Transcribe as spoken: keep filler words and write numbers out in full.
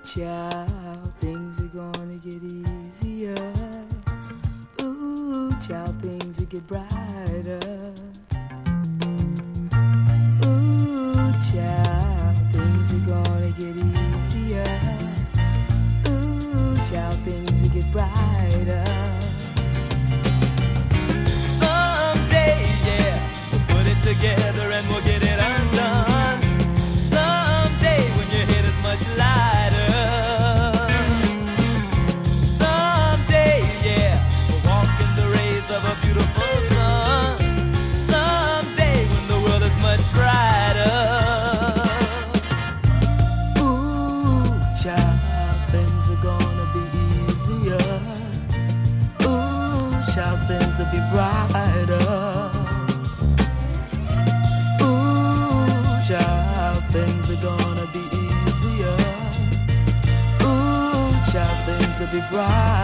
child, things are gonna get easier. Ooh, child, things will get brighter. Ooh, child, things are gonna get easier. Ooh, child, things will get brighter. Someday, yeah, we'll put it together and we'll get it undone. Someday when your head is much lighter. Someday, yeah, we'll walk in the rays of a beautiful sun. Someday when the world is much brighter. Ooh, child, things are gonna be easier. Ooh, child, things will be brighter. Things are gonna be easier. Ooh, child, things will be bright.